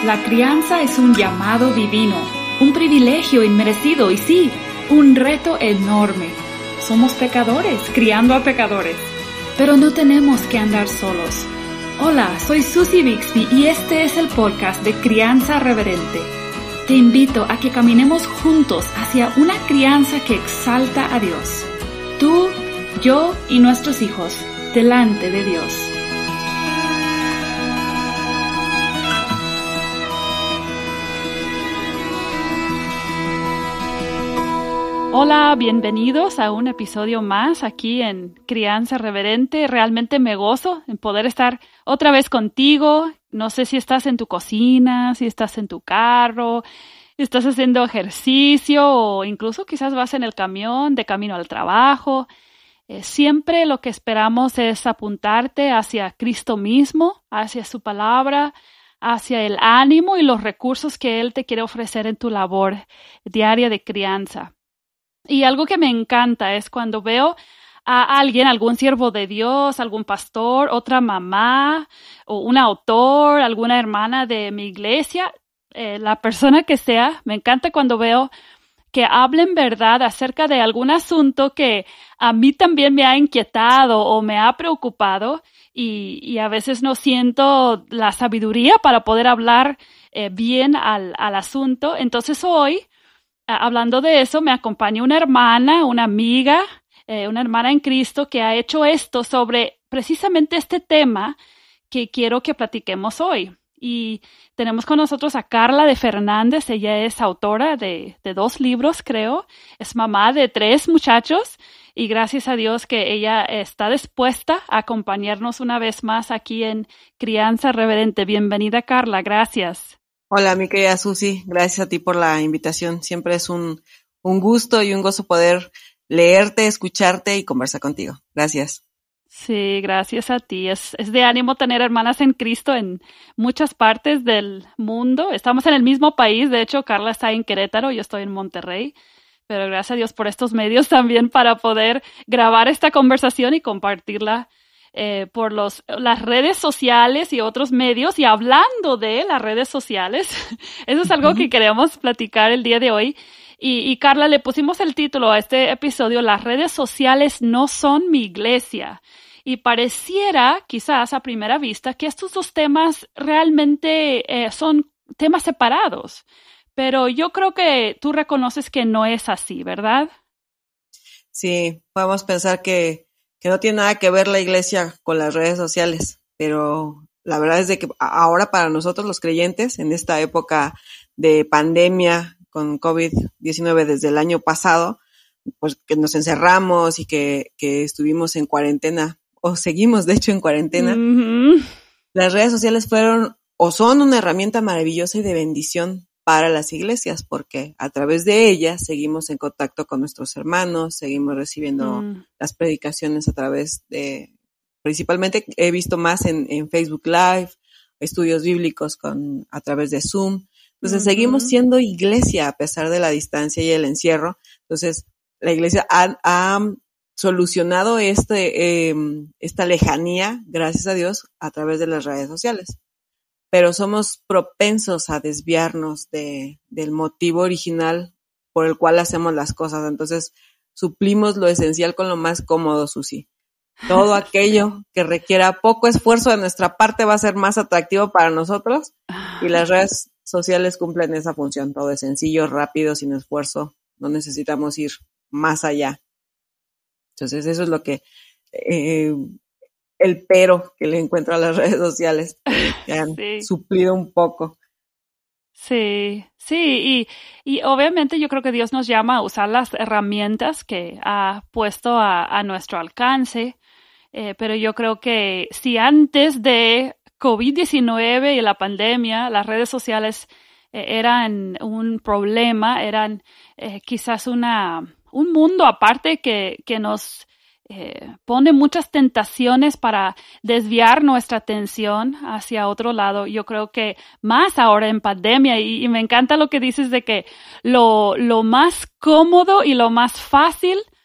La crianza es un llamado divino, un privilegio inmerecido y sí, un reto enorme. Somos pecadores, criando a pecadores, pero no tenemos que andar solos. Hola, soy Susie Bixby y este es el podcast de Crianza Reverente. Te invito a que caminemos juntos hacia una crianza que exalta a Dios. Tú, yo y nuestros hijos, delante de Dios. Hola, bienvenidos a un episodio más aquí en Crianza Reverente. Realmente me gozo en poder estar otra vez contigo. No sé si estás en tu cocina, si estás en tu carro, estás haciendo ejercicio o incluso quizás vas en el camión de camino al trabajo. Siempre lo que esperamos es apuntarte hacia Cristo mismo, hacia su palabra, hacia el ánimo y los recursos que Él te quiere ofrecer en tu labor diaria de crianza. Y algo que me encanta es cuando veo a alguien, algún siervo de Dios, algún pastor, otra mamá o un autor, alguna hermana de mi iglesia, la persona que sea, me encanta cuando veo que hablen verdad acerca de algún asunto que a mí también me ha inquietado o me ha preocupado y a veces no siento la sabiduría para poder hablar bien al asunto. Entonces hoy, hablando de eso, me acompaña una hermana, una amiga, una hermana en Cristo que ha hecho esto sobre precisamente este tema que quiero que platiquemos hoy. Y tenemos con nosotros a Carla de Fernández. Ella es autora de 2 libros, creo. Es mamá de 3 muchachos y gracias a Dios que ella está dispuesta a acompañarnos una vez más aquí en Crianza Reverente. Bienvenida, Carla. Gracias. Hola, mi querida Susi, gracias a ti por la invitación. Siempre es un gusto y un gozo poder leerte, escucharte y conversar contigo. Gracias. Sí, gracias a ti. Es de ánimo tener hermanas en Cristo en muchas partes del mundo. Estamos en el mismo país, de hecho, Carla está en Querétaro, yo estoy en Monterrey, pero gracias a Dios por estos medios también para poder grabar esta conversación y compartirla por las redes sociales y otros medios. Y hablando de las redes sociales, eso es algo que queremos platicar el día de hoy. Y Carla, le pusimos el título a este episodio, Las redes sociales no son mi iglesia. Y pareciera, quizás a primera vista, que estos 2 temas realmente son temas separados. Pero yo creo que tú reconoces que no es así, ¿verdad? Sí, podemos pensar que no tiene nada que ver la iglesia con las redes sociales, pero la verdad es de que ahora para nosotros los creyentes, en esta época de pandemia con COVID-19 desde el año pasado, pues que nos encerramos y que estuvimos en cuarentena, o seguimos de hecho en cuarentena, las redes sociales fueron o son una herramienta maravillosa y de bendición para las iglesias, porque a través de ellas seguimos en contacto con nuestros hermanos, seguimos recibiendo las predicaciones a través de, principalmente he visto más en Facebook Live, estudios bíblicos a través de Zoom. Entonces seguimos siendo iglesia a pesar de la distancia y el encierro. Entonces la iglesia ha solucionado esta lejanía, gracias a Dios, a través de las redes sociales. Pero somos propensos a desviarnos del motivo original por el cual hacemos las cosas. Entonces, suplimos lo esencial con lo más cómodo, Susi. Todo aquello que requiera poco esfuerzo de nuestra parte va a ser más atractivo para nosotros y las redes sociales cumplen esa función. Todo es sencillo, rápido, sin esfuerzo. No necesitamos ir más allá. Entonces, eso es lo que... el pero que le encuentro a las redes sociales, que han suplido un poco. Sí, y obviamente yo creo que Dios nos llama a usar las herramientas que ha puesto a nuestro alcance, pero yo creo que si antes de COVID-19 y la pandemia las redes sociales eran un problema, eran quizás un mundo aparte que nos pone muchas tentaciones para desviar nuestra atención hacia otro lado. Yo creo que más ahora en pandemia, y me encanta lo que dices de que lo más cómodo y lo más fácil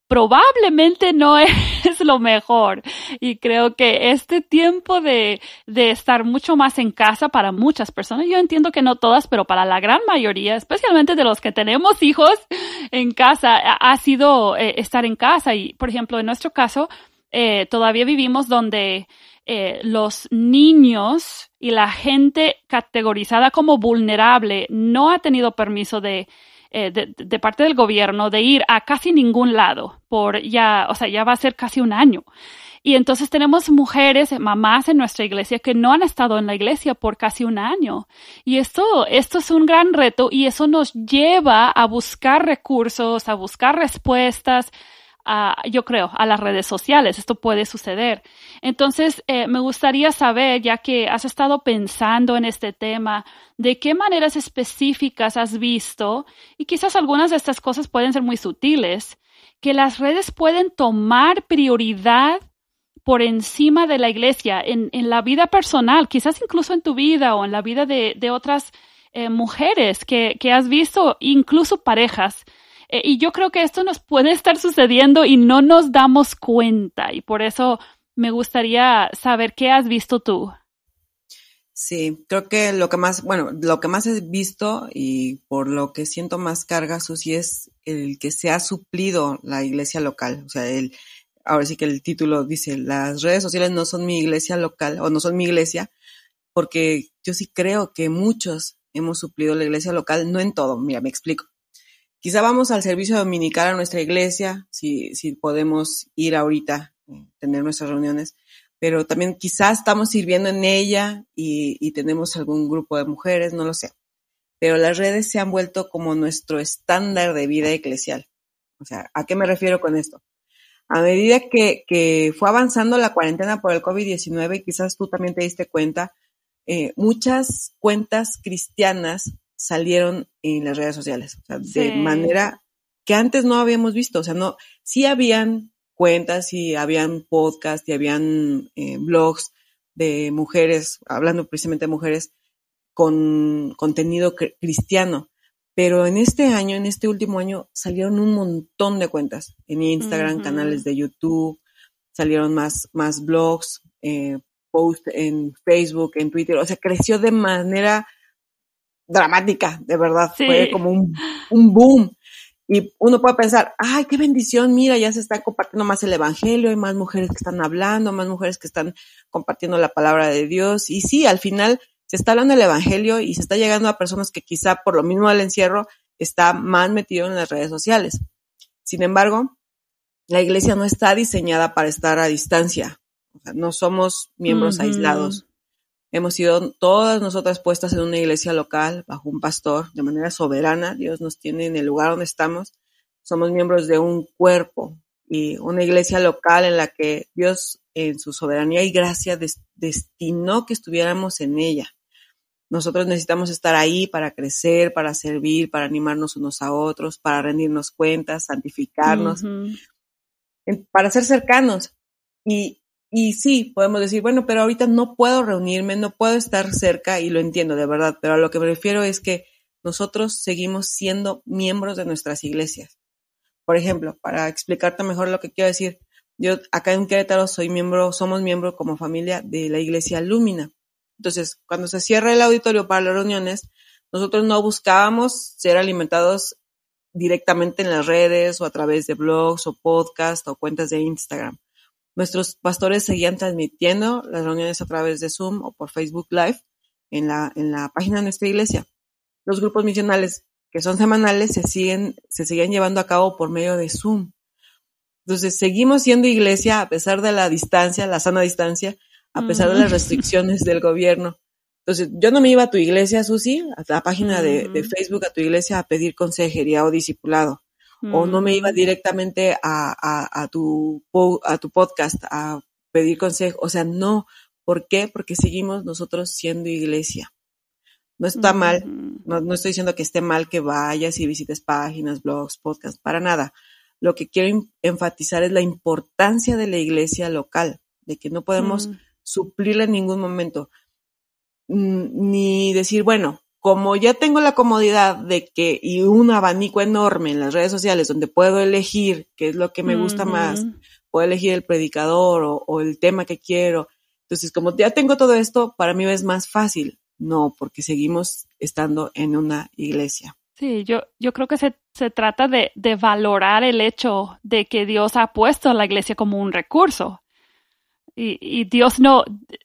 probablemente no es lo mejor. Y creo que este tiempo de estar mucho más en casa para muchas personas, yo entiendo que no todas, pero para la gran mayoría, especialmente de los que tenemos hijos en casa, ha sido estar en casa. Y, por ejemplo, en nuestro caso, todavía vivimos donde los niños y la gente categorizada como vulnerable no ha tenido permiso de parte del gobierno de ir a casi ningún lado ya va a ser casi un año. Y entonces tenemos mujeres, mamás en nuestra iglesia que no han estado en la iglesia por casi un año. Y esto es un gran reto y eso nos lleva a buscar recursos, a buscar respuestas, yo creo, a las redes sociales. Esto puede suceder. Entonces, me gustaría saber, ya que has estado pensando en este tema, de qué maneras específicas has visto, y quizás algunas de estas cosas pueden ser muy sutiles, que las redes pueden tomar prioridad por encima de la iglesia en la vida personal, quizás incluso en tu vida o en la vida de otras mujeres que has visto, incluso parejas. Y yo creo que esto nos puede estar sucediendo y no nos damos cuenta. Y por eso me gustaría saber qué has visto tú. Sí, creo que lo que más he visto y por lo que siento más carga, Susi, es el que se ha suplido la iglesia local. O sea, ahora sí que el título dice, las redes sociales no son mi iglesia local o no son mi iglesia, porque yo sí creo que muchos hemos suplido la iglesia local, no en todo. Mira, me explico. Quizá vamos al servicio dominical a nuestra iglesia, si podemos ir ahorita, tener nuestras reuniones, pero también quizás estamos sirviendo en ella y tenemos algún grupo de mujeres, no lo sé. Pero las redes se han vuelto como nuestro estándar de vida eclesial. O sea, ¿a qué me refiero con esto? A medida que fue avanzando la cuarentena por el COVID-19, y quizás tú también te diste cuenta, muchas cuentas cristianas salieron en las redes sociales, o sea, de manera que antes no habíamos visto. O sea, no, sí habían cuentas, sí habían podcasts, y habían blogs de mujeres, hablando precisamente de mujeres, con contenido cristiano. Pero en este último año, salieron un montón de cuentas en Instagram, canales de YouTube, salieron más blogs, posts en Facebook, en Twitter. O sea, creció de manera dramática, de verdad. Sí. Fue como un boom. Y uno puede pensar, ay, qué bendición, mira, ya se está compartiendo más el evangelio, hay más mujeres que están hablando, más mujeres que están compartiendo la palabra de Dios. Y sí, al final se está hablando del evangelio y se está llegando a personas que quizá por lo mismo del encierro está más metido en las redes sociales. Sin embargo, la iglesia no está diseñada para estar a distancia. O sea, no somos miembros aislados. Hemos sido todas nosotras puestas en una iglesia local, bajo un pastor, de manera soberana. Dios nos tiene en el lugar donde estamos. Somos miembros de un cuerpo y una iglesia local en la que Dios, en su soberanía y gracia, destinó que estuviéramos en ella. Nosotros necesitamos estar ahí para crecer, para servir, para animarnos unos a otros, para rendirnos cuentas, santificarnos, para ser cercanos. Y sí, podemos decir, bueno, pero ahorita no puedo reunirme, no puedo estar cerca, y lo entiendo de verdad, pero a lo que me refiero es que nosotros seguimos siendo miembros de nuestras iglesias. Por ejemplo, para explicarte mejor lo que quiero decir, yo acá en Querétaro somos miembros como familia de la iglesia Lumina. Entonces, cuando se cierra el auditorio para las reuniones, nosotros no buscábamos ser alimentados directamente en las redes o a través de blogs o podcasts o cuentas de Instagram. Nuestros pastores seguían transmitiendo las reuniones a través de Zoom o por Facebook Live en la página de nuestra iglesia. Los grupos misionales, que son semanales, se siguen llevando a cabo por medio de Zoom. Entonces, seguimos siendo iglesia a pesar de la distancia, la sana distancia, a pesar de las restricciones del gobierno. Entonces, yo no me iba a tu iglesia, Susi, a la página de Facebook, a tu iglesia, a pedir consejería o discipulado. O no me iba directamente a tu podcast a pedir consejo. O sea, no. ¿Por qué? Porque seguimos nosotros siendo iglesia. No está mal, no estoy diciendo que esté mal que vayas y visites páginas, blogs, podcasts, para nada. Lo que quiero enfatizar es la importancia de la iglesia local, de que no podemos suplirla en ningún momento. Ni decir, bueno, como ya tengo la comodidad y un abanico enorme en las redes sociales donde puedo elegir qué es lo que me gusta más, puedo elegir el predicador o el tema que quiero. Entonces, como ya tengo todo esto, para mí es más fácil. No, porque seguimos estando en una iglesia. Sí, yo creo que se trata de valorar el hecho de que Dios ha puesto a la iglesia como un recurso. Y Dios no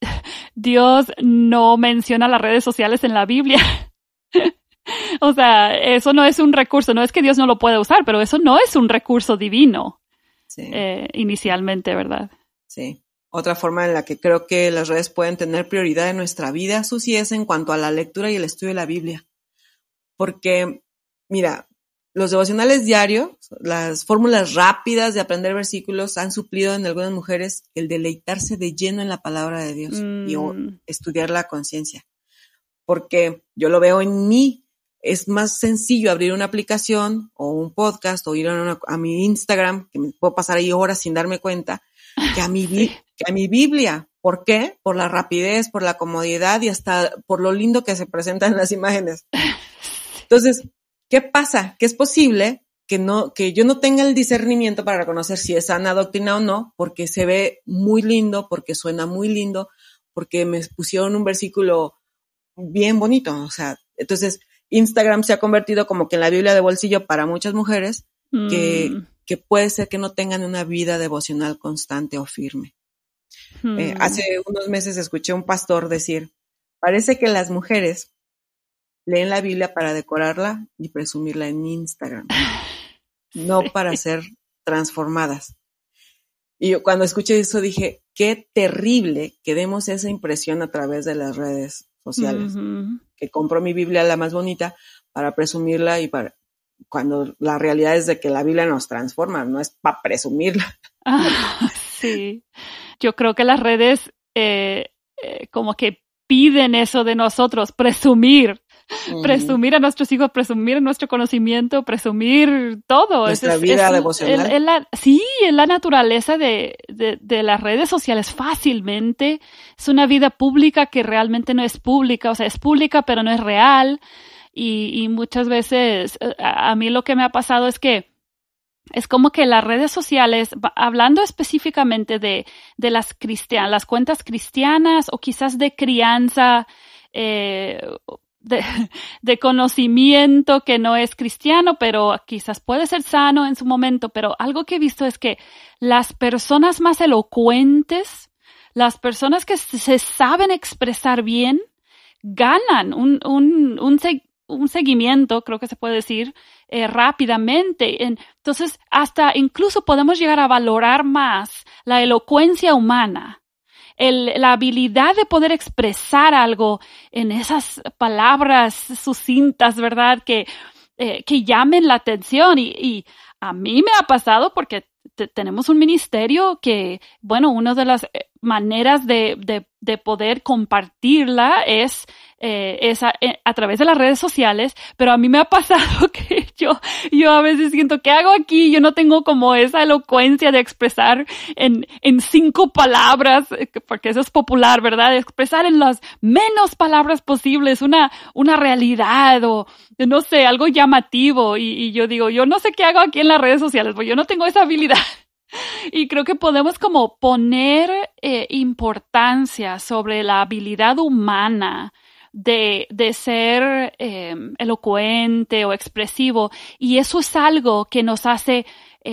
menciona las redes sociales en la Biblia. O sea, eso no es un recurso. No es que Dios no lo pueda usar, pero eso no es un recurso divino. Sí. Inicialmente, ¿verdad? Sí. Otra forma en la que creo que las redes pueden tener prioridad en nuestra vida, Susi, es en cuanto a la lectura y el estudio de la Biblia. Porque, mira, los devocionales diarios, las fórmulas rápidas de aprender versículos han suplido en algunas mujeres el deleitarse de lleno en la palabra de Dios y estudiar la conciencia. Porque yo lo veo en mí, es más sencillo abrir una aplicación o un podcast o ir a mi Instagram, que me puedo pasar ahí horas sin darme cuenta, que a mi Biblia. ¿Por qué? Por la rapidez, por la comodidad y hasta por lo lindo que se presentan las imágenes. Entonces, ¿qué pasa? Que es posible que yo no tenga el discernimiento para reconocer si es sana doctrina o no, porque se ve muy lindo, porque suena muy lindo, porque me pusieron un versículo bien bonito. O sea, entonces Instagram se ha convertido como que en la Biblia de bolsillo para muchas mujeres que puede ser que no tengan una vida devocional constante o firme. Hace unos meses escuché a un pastor decir, parece que las mujeres leen la Biblia para decorarla y presumirla en Instagram, no para ser transformadas. Y yo cuando escuché eso dije, qué terrible que demos esa impresión a través de las redes sociales, que compro mi Biblia la más bonita para presumirla cuando la realidad es de que la Biblia nos transforma, no es para presumirla. Sí, yo creo que las redes como que piden eso de nosotros, presumir a nuestros hijos, presumir nuestro conocimiento, presumir todo. Nuestra vida devocional. En la naturaleza de las redes sociales fácilmente. Es una vida pública que realmente no es pública, o sea, es pública pero no es real. Y muchas veces a mí lo que me ha pasado es que es como que las redes sociales, hablando específicamente de las cuentas cristianas o quizás de crianza, de conocimiento que no es cristiano, pero quizás puede ser sano en su momento, pero algo que he visto es que las personas más elocuentes, las personas que se saben expresar bien, ganan un seguimiento, creo que se puede decir, rápidamente. Entonces, hasta incluso podemos llegar a valorar más la elocuencia humana, la habilidad de poder expresar algo en esas palabras sucintas, ¿verdad? Que llamen la atención. Y a mí me ha pasado porque tenemos un ministerio que, bueno, una de las maneras de poder compartirla es a través de las redes sociales, pero a mí me ha pasado que yo a veces siento, ¿qué hago aquí? Yo no tengo como esa elocuencia de expresar en 5 palabras, porque eso es popular, ¿verdad? Expresar en las menos palabras posibles una realidad o, no sé, algo llamativo. Y yo digo, yo no sé qué hago aquí en las redes sociales, porque yo no tengo esa habilidad. Y creo que podemos como poner importancia sobre la habilidad humana de ser elocuente o expresivo, y eso es algo que nos hace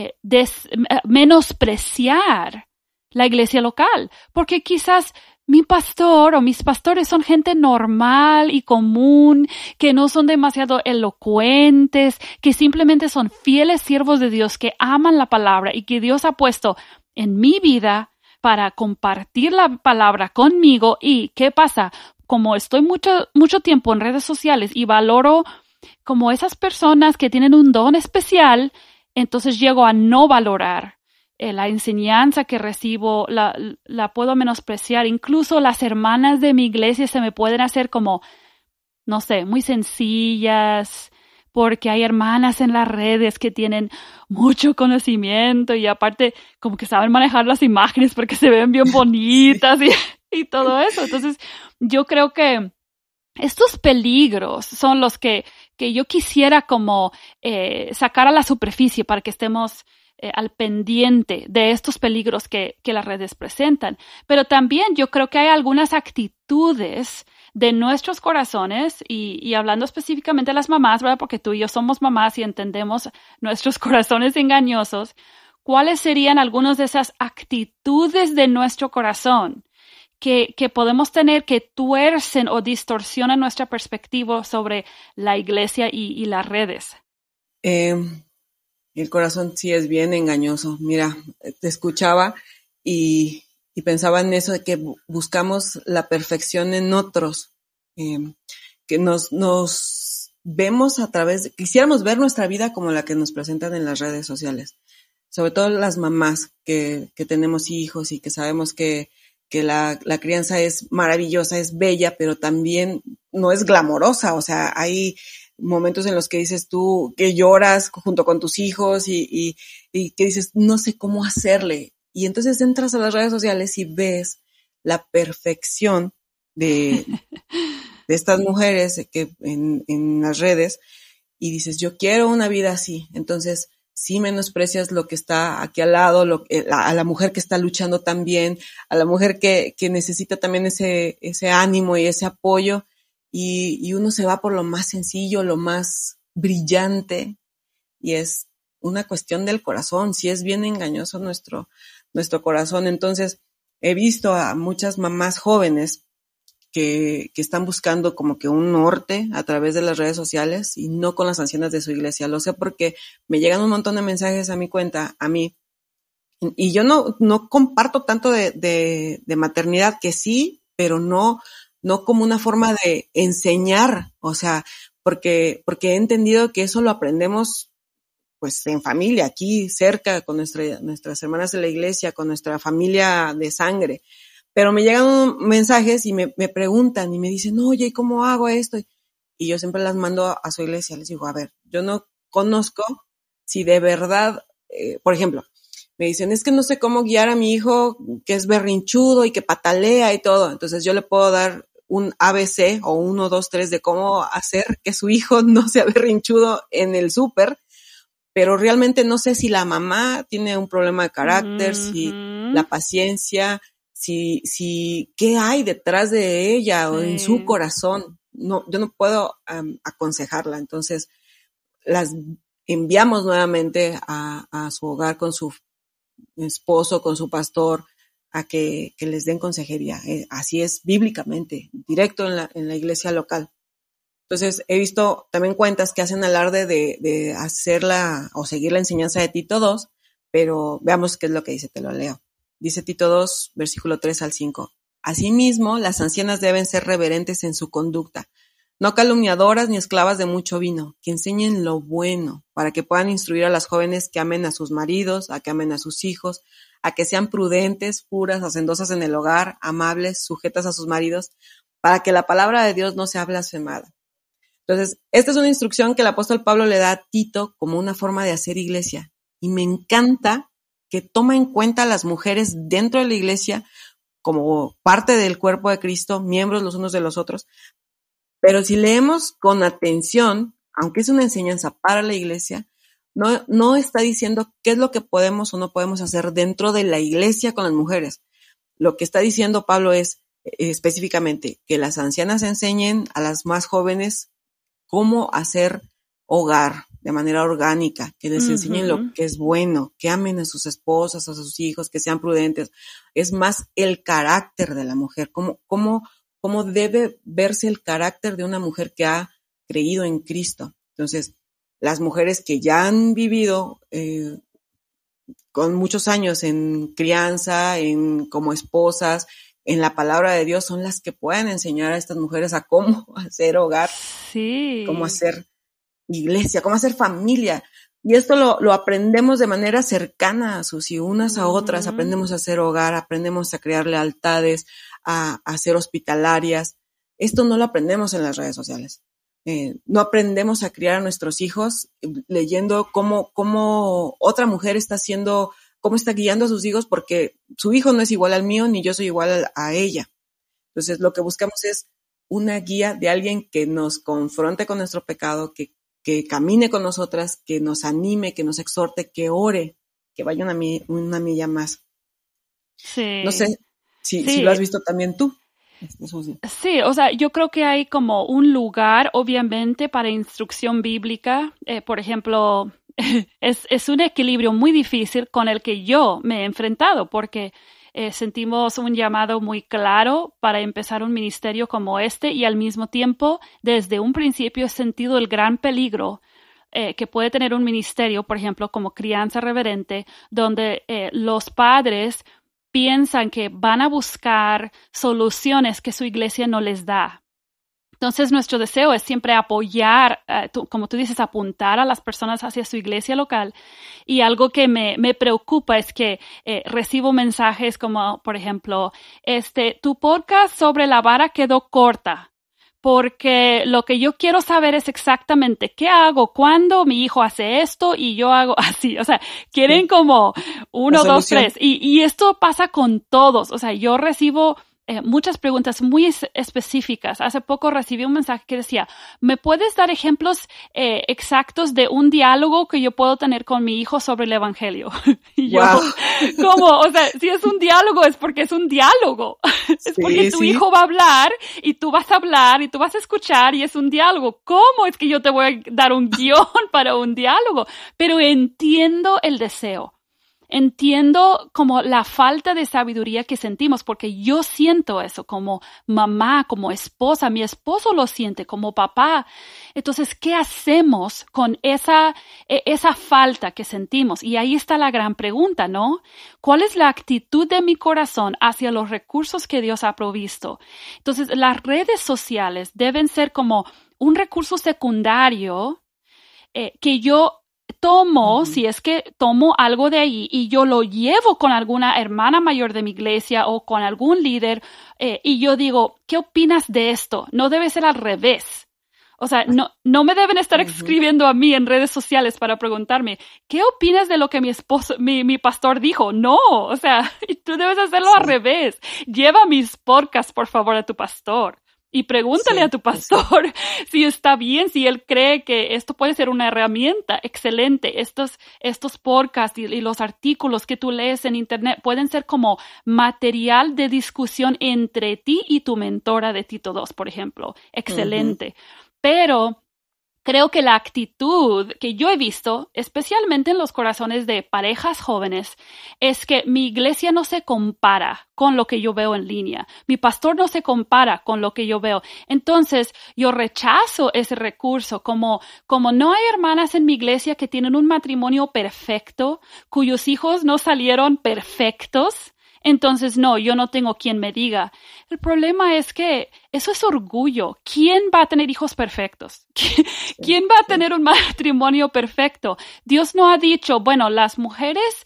menospreciar la iglesia local, porque quizás mi pastor o mis pastores son gente normal y común, que no son demasiado elocuentes, que simplemente son fieles siervos de Dios, que aman la palabra y que Dios ha puesto en mi vida para compartir la palabra conmigo. ¿Y qué pasa? Como estoy mucho tiempo en redes sociales y valoro como esas personas que tienen un don especial, entonces llego a no valorar la enseñanza que recibo, la puedo menospreciar. Incluso las hermanas de mi iglesia se me pueden hacer como, no sé, muy sencillas, porque hay hermanas en las redes que tienen mucho conocimiento y aparte como que saben manejar las imágenes porque se ven bien bonitas y todo eso. Entonces, yo creo que estos peligros son los que yo quisiera como sacar a la superficie para que estemos al pendiente de estos peligros que las redes presentan. Pero también yo creo que hay algunas actitudes de nuestros corazones y hablando específicamente de las mamás, ¿verdad? Porque tú y yo somos mamás y entendemos nuestros corazones engañosos. ¿Cuáles serían algunas de esas actitudes de nuestro corazón que podemos tener que tuercen o distorsionan nuestra perspectiva sobre la iglesia y las redes? El corazón sí es bien engañoso. Mira, te escuchaba y pensaba en eso de que buscamos la perfección en otros, que nos vemos a través, quisiéramos ver nuestra vida como la que nos presentan en las redes sociales. Sobre todo las mamás que tenemos hijos y que sabemos que la crianza es maravillosa, es bella, pero también no es glamorosa. O sea, hay momentos en los que dices tú que lloras junto con tus hijos y que dices, no sé cómo hacerle. Y entonces entras a las redes sociales y ves la perfección de estas mujeres que en las redes y dices, yo quiero una vida así. Entonces, sí menosprecias lo que está aquí al lado, a la mujer que está luchando también, a la mujer que necesita también ese ánimo y ese apoyo, y uno se va por lo más sencillo, lo más brillante, y es una cuestión del corazón, sí es bien engañoso nuestro corazón. Entonces, he visto a muchas mamás jóvenes que están buscando como que un norte a través de las redes sociales y no con las ancianas de su iglesia. Lo sé porque me llegan un montón de mensajes a mi cuenta, a mí, y yo no comparto tanto de maternidad, que sí, pero no como una forma de enseñar, o sea, porque he entendido que eso lo aprendemos pues en familia, aquí cerca, con nuestras hermanas de la iglesia, con nuestra familia de sangre. Pero me llegan mensajes y me preguntan y me dicen, oye, ¿cómo hago esto? Y yo siempre las mando a su iglesia. Les digo, a ver, yo no conozco si de verdad, por ejemplo, me dicen, es que no sé cómo guiar a mi hijo que es berrinchudo y que patalea y todo. Entonces yo le puedo dar un ABC o 1, 2, 3 de cómo hacer que su hijo no sea berrinchudo en el súper, pero realmente no sé si la mamá tiene un problema de carácter, si la paciencia, si qué hay detrás de ella o en su corazón. No, yo no puedo aconsejarla. Entonces, las enviamos nuevamente a su hogar con su esposo, con su pastor, a que les den consejería. Así es bíblicamente, directo en la iglesia local. Entonces, he visto también cuentas que hacen alarde de hacerla o seguir la enseñanza de Tito 2, pero veamos qué es lo que dice, te lo leo. Dice Tito 2, versículo 3 al 5. Asimismo, las ancianas deben ser reverentes en su conducta, no calumniadoras ni esclavas de mucho vino, que enseñen lo bueno, para que puedan instruir a las jóvenes que amen a sus maridos, a que amen a sus hijos, a que sean prudentes, puras, hacendosas en el hogar, amables, sujetas a sus maridos, para que la palabra de Dios no sea blasfemada. Entonces, esta es una instrucción que el apóstol Pablo le da a Tito como una forma de hacer iglesia. Y me encanta que toma en cuenta a las mujeres dentro de la iglesia como parte del cuerpo de Cristo, miembros los unos de los otros. Pero si leemos con atención, aunque es una enseñanza para la iglesia, no está diciendo qué es lo que podemos o no podemos hacer dentro de la iglesia con las mujeres. Lo que está diciendo Pablo es específicamente que las ancianas enseñen a las más jóvenes cómo hacer hogar de manera orgánica, que les enseñen lo que es bueno, que amen a sus esposas, a sus hijos, que sean prudentes. Es más el carácter de la mujer, cómo debe verse el carácter de una mujer que ha creído en Cristo. Entonces, las mujeres que ya han vivido con muchos años en crianza, como esposas, en la palabra de Dios, son las que pueden enseñar a estas mujeres a cómo hacer hogar, sí, cómo hacer iglesia, cómo hacer familia. Y esto lo aprendemos de manera cercana, Susi, unas a otras. Aprendemos a hacer hogar, aprendemos a crear lealtades, a ser hospitalarias. Esto no lo aprendemos en las redes sociales. No aprendemos a criar a nuestros hijos leyendo cómo otra mujer está haciendo, cómo está guiando a sus hijos, porque su hijo no es igual al mío, ni yo soy igual a ella. Entonces, lo que buscamos es una guía de alguien que nos confronte con nuestro pecado, que camine con nosotras, que nos anime, que nos exhorte, que ore, que vaya una milla más. Sí. No sé si lo has visto también tú. Sí, o sea, yo creo que hay como un lugar, obviamente, para instrucción bíblica. Por ejemplo, es un equilibrio muy difícil con el que yo me he enfrentado, porque sentimos un llamado muy claro para empezar un ministerio como este y al mismo tiempo, desde un principio he sentido el gran peligro que puede tener un ministerio, por ejemplo, como Crianza Reverente, donde los padres piensan que van a buscar soluciones que su iglesia no les da. Entonces, nuestro deseo es siempre apoyar, como tú dices, apuntar a las personas hacia su iglesia local. Y algo que me preocupa es que recibo mensajes como, por ejemplo, tu podcast sobre la vara quedó corta. Porque lo que yo quiero saber es exactamente qué hago cuando mi hijo hace esto y yo hago así. O sea, quieren como 1, 2, 3. Y esto pasa con todos. O sea, yo recibo muchas preguntas muy específicas. Hace poco recibí un mensaje que decía, ¿me puedes dar ejemplos exactos de un diálogo que yo puedo tener con mi hijo sobre el evangelio? Y yo, ¿cómo? O sea, si es un diálogo es porque es un diálogo. Es porque tu hijo va a hablar y tú vas a hablar y tú vas a escuchar y es un diálogo. ¿Cómo es que yo te voy a dar un guión para un diálogo? Pero entiendo el deseo. Entiendo como la falta de sabiduría que sentimos, porque yo siento eso como mamá, como esposa, mi esposo lo siente como papá. Entonces, ¿qué hacemos con esa falta que sentimos? Y ahí está la gran pregunta, ¿no? ¿Cuál es la actitud de mi corazón hacia los recursos que Dios ha provisto? Entonces, las redes sociales deben ser como un recurso secundario que yo tomo, si es que tomo algo de ahí y yo lo llevo con alguna hermana mayor de mi iglesia o con algún líder y yo digo, ¿qué opinas de esto? No debe ser al revés. O sea, no me deben estar escribiendo a mí en redes sociales para preguntarme, ¿qué opinas de lo que mi pastor dijo? No, o sea, tú debes hacerlo al revés. Lleva mis podcasts, por favor, a tu pastor. Y pregúntale a tu pastor si está bien, si él cree que esto puede ser una herramienta excelente. Estos podcasts y los artículos que tú lees en internet pueden ser como material de discusión entre ti y tu mentora de Tito 2, por ejemplo. Excelente. Pero creo que la actitud que yo he visto, especialmente en los corazones de parejas jóvenes, es que mi iglesia no se compara con lo que yo veo en línea. Mi pastor no se compara con lo que yo veo. Entonces, yo rechazo ese recurso como no hay hermanas en mi iglesia que tienen un matrimonio perfecto, cuyos hijos no salieron perfectos. Entonces, no, yo no tengo quien me diga. El problema es que eso es orgullo. ¿Quién va a tener hijos perfectos? ¿Quién va a tener un matrimonio perfecto? Dios no ha dicho, bueno, las mujeres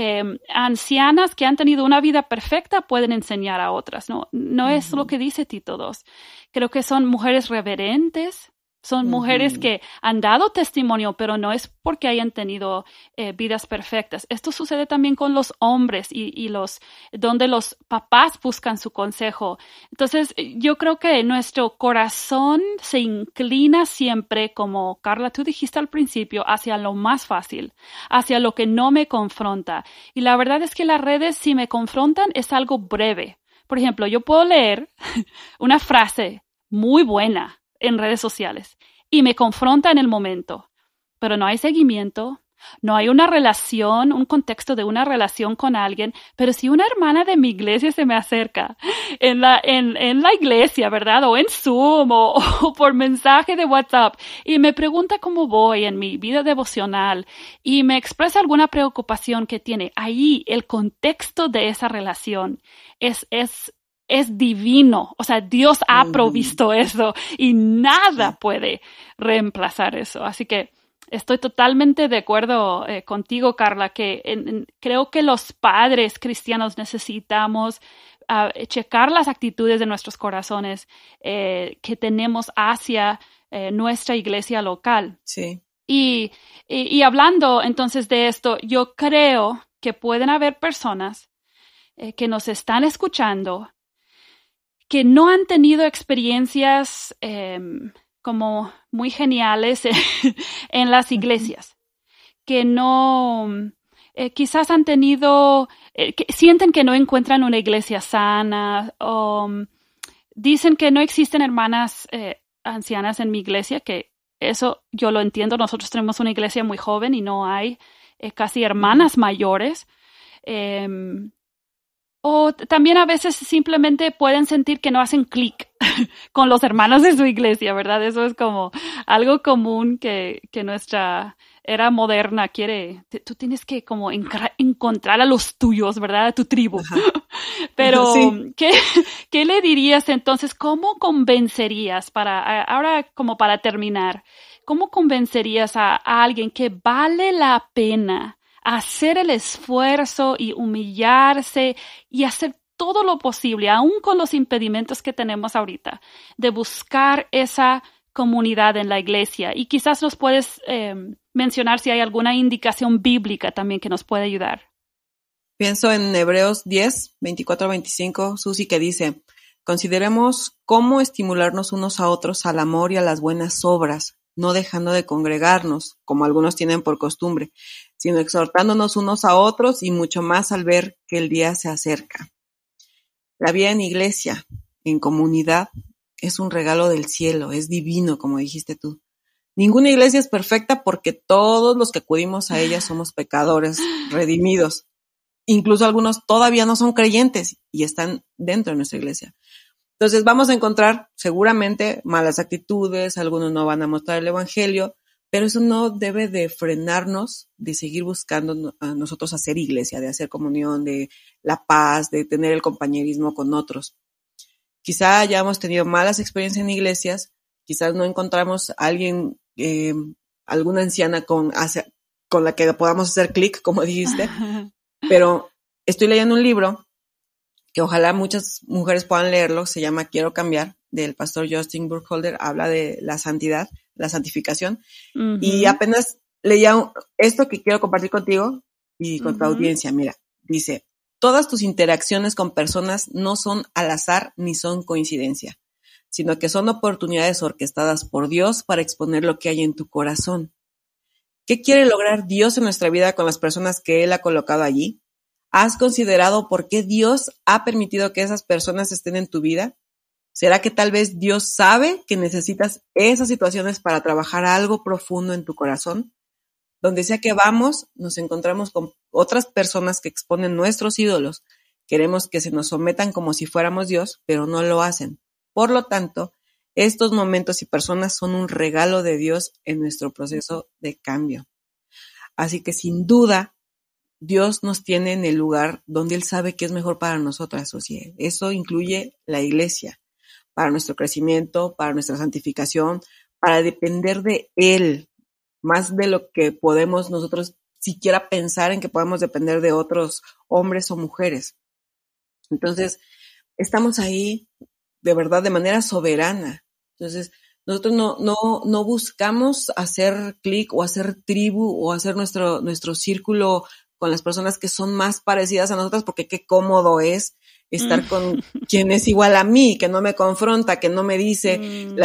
ancianas que han tenido una vida perfecta pueden enseñar a otras. No es lo que dice Tito 2. Creo que son mujeres reverentes. Son mujeres que han dado testimonio, pero no es porque hayan tenido vidas perfectas. Esto sucede también con los hombres y donde los papás buscan su consejo. Entonces, yo creo que nuestro corazón se inclina siempre, como Carla, tú dijiste al principio, hacia lo más fácil, hacia lo que no me confronta. Y la verdad es que las redes, si me confrontan, es algo breve. Por ejemplo, yo puedo leer una frase muy buena en redes sociales y me confronta en el momento, pero no hay seguimiento, no hay una relación, un contexto de una relación con alguien. Pero si una hermana de mi iglesia se me acerca en la iglesia, ¿verdad? O en Zoom o por mensaje de WhatsApp y me pregunta cómo voy en mi vida devocional y me expresa alguna preocupación que tiene, ahí el contexto de esa relación es divino. O sea, Dios ha provisto eso y nada puede reemplazar eso. Así que estoy totalmente de acuerdo contigo, Carla, que creo que los padres cristianos necesitamos checar las actitudes de nuestros corazones que tenemos hacia nuestra iglesia local. Sí. Y hablando entonces de esto, yo creo que pueden haber personas que nos están escuchando que no han tenido experiencias como muy geniales en las iglesias, que no, quizás han tenido, que sienten que no encuentran una iglesia sana, o dicen que no existen hermanas ancianas en mi iglesia, que eso yo lo entiendo.Nosotros tenemos una iglesia muy joven y no hay casi hermanas mayores. O también a veces simplemente pueden sentir que no hacen clic con los hermanos de su iglesia, ¿verdad? Eso es como algo común que nuestra era moderna quiere. Tú tienes que como encontrar a los tuyos, ¿verdad? A tu tribu. Pero, sí. ¿Qué le dirías entonces? ¿Cómo convencerías ahora como para terminar, cómo convencerías a alguien que vale la pena hacer el esfuerzo y humillarse y hacer todo lo posible, aún con los impedimentos que tenemos ahorita, de buscar esa comunidad en la iglesia? Y quizás nos puedes mencionar si hay alguna indicación bíblica también que nos puede ayudar. Pienso en Hebreos 10, 24-25, Susi, que dice: consideremos cómo estimularnos unos a otros al amor y a las buenas obras, no dejando de congregarnos, como algunos tienen por costumbre, sino exhortándonos unos a otros, y mucho más al ver que el día se acerca. La vida en iglesia, en comunidad, es un regalo del cielo, es divino, como dijiste tú. Ninguna iglesia es perfecta porque todos los que acudimos a ella somos pecadores redimidos. Incluso algunos todavía no son creyentes y están dentro de nuestra iglesia. Entonces vamos a encontrar seguramente malas actitudes, algunos no van a mostrar el evangelio, pero eso no debe de frenarnos de seguir buscando a nosotros hacer iglesia, de hacer comunión, de la paz, de tener el compañerismo con otros. Quizá hayamos tenido malas experiencias en iglesias, quizás no encontramos a alguien, alguna anciana con la que podamos hacer clic, como dijiste, pero estoy leyendo un libro que ojalá muchas mujeres puedan leerlo, se llama Quiero Cambiar, del pastor Justin Burkholder. Habla de la santidad, la santificación, y apenas leía esto que quiero compartir contigo y con tu audiencia. Mira, dice: todas tus interacciones con personas no son al azar ni son coincidencia, sino que son oportunidades orquestadas por Dios para exponer lo que hay en tu corazón. ¿Qué quiere lograr Dios en nuestra vida con las personas que Él ha colocado allí? ¿Has considerado por qué Dios ha permitido que esas personas estén en tu vida? ¿Será que tal vez Dios sabe que necesitas esas situaciones para trabajar algo profundo en tu corazón? Donde sea que vamos, nos encontramos con otras personas que exponen nuestros ídolos. Queremos que se nos sometan como si fuéramos Dios, pero no lo hacen. Por lo tanto, estos momentos y personas son un regalo de Dios en nuestro proceso de cambio. Así que sin duda, Dios nos tiene en el lugar donde Él sabe que es mejor para nosotras. O sea, eso incluye la iglesia, para nuestro crecimiento, para nuestra santificación, para depender de Él, más de lo que podemos nosotros siquiera pensar en que podemos depender de otros hombres o mujeres. Entonces, estamos ahí de verdad de manera soberana. Entonces, nosotros no buscamos hacer clic o hacer tribu o hacer nuestro círculo con las personas que son más parecidas a nosotras, porque qué cómodo es estar con quien es igual a mí, que no me confronta, que no me dice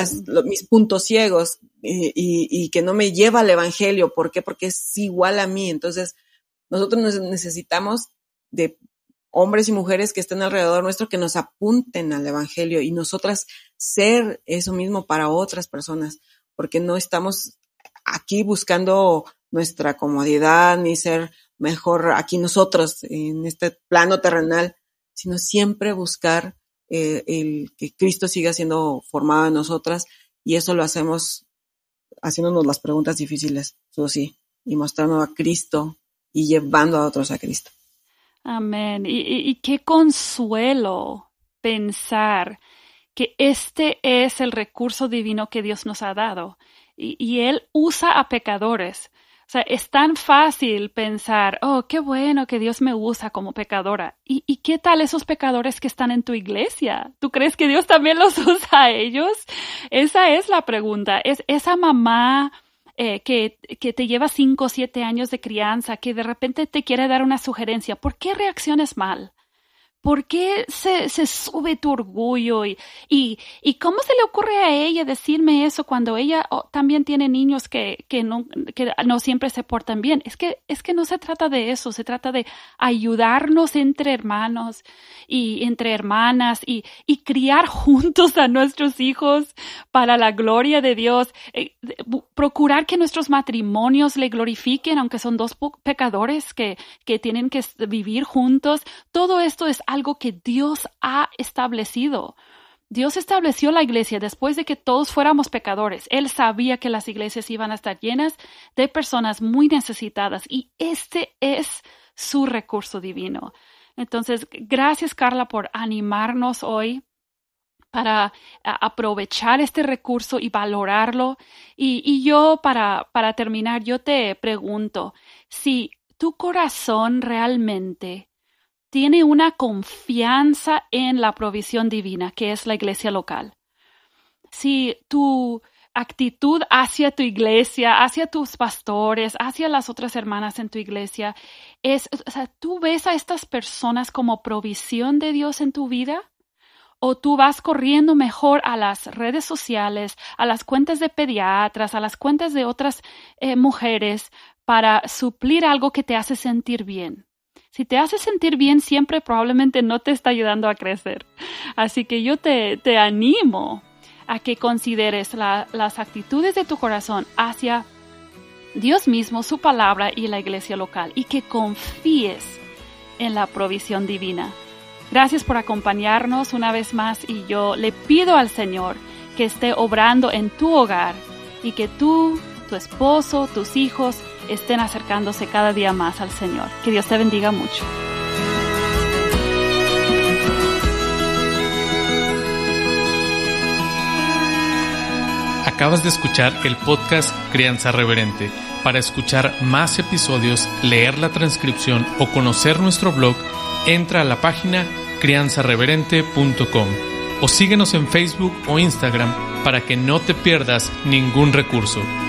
mis puntos ciegos y que no me lleva al evangelio. ¿Por qué? Porque es igual a mí. Entonces, nosotros necesitamos de hombres y mujeres que estén alrededor nuestro, que nos apunten al evangelio, y nosotras ser eso mismo para otras personas, porque no estamos aquí buscando nuestra comodidad ni ser mejor aquí nosotros en este plano terrenal, sino siempre buscar el que Cristo siga siendo formado en nosotras, y eso lo hacemos haciéndonos las preguntas difíciles, Susi, y mostrando a Cristo y llevando a otros a Cristo. Amén. Y qué consuelo pensar que este es el recurso divino que Dios nos ha dado, y Él usa a pecadores. O sea, es tan fácil pensar, oh, qué bueno que Dios me usa como pecadora. ¿Y qué tal esos pecadores que están en tu iglesia? ¿Tú crees que Dios también los usa a ellos? Esa es la pregunta. Es esa mamá que te lleva 5 o 7 años de crianza, que de repente te quiere dar una sugerencia. ¿Por qué reaccionas mal? ¿Por qué se sube tu orgullo? ¿Y cómo se le ocurre a ella decirme eso cuando ella también tiene niños que no siempre se portan bien? Es que no se trata de eso, se trata de ayudarnos entre hermanos y entre hermanas y criar juntos a nuestros hijos para la gloria de Dios. Procurar que nuestros matrimonios le glorifiquen, aunque son dos pecadores que tienen que vivir juntos. Todo esto es algo que Dios ha establecido. Dios estableció la iglesia después de que todos fuéramos pecadores. Él sabía que las iglesias iban a estar llenas de personas muy necesitadas y este es su recurso divino. Entonces, gracias, Carla, por animarnos hoy para aprovechar este recurso y valorarlo. Y yo, para terminar, yo te pregunto, si tu corazón realmente tiene una confianza en la provisión divina, que es la iglesia local. Si tu actitud hacia tu iglesia, hacia tus pastores, hacia las otras hermanas en tu iglesia, ¿tú ves a estas personas como provisión de Dios en tu vida? ¿O tú vas corriendo mejor a las redes sociales, a las cuentas de pediatras, a las cuentas de otras mujeres para suplir algo que te hace sentir bien? Si te hace sentir bien, siempre probablemente no te está ayudando a crecer. Así que yo te animo a que consideres las actitudes de tu corazón hacia Dios mismo, su palabra y la iglesia local, y que confíes en la provisión divina. Gracias por acompañarnos una vez más, y yo le pido al Señor que esté obrando en tu hogar y que tú, tu esposo, tus hijos estén acercándose cada día más al Señor. Que Dios te bendiga mucho. Acabas de escuchar el podcast Crianza Reverente. Para escuchar más episodios, leer la transcripción o conocer nuestro blog, entra a la página crianzareverente.com o síguenos en Facebook o Instagram para que no te pierdas ningún recurso.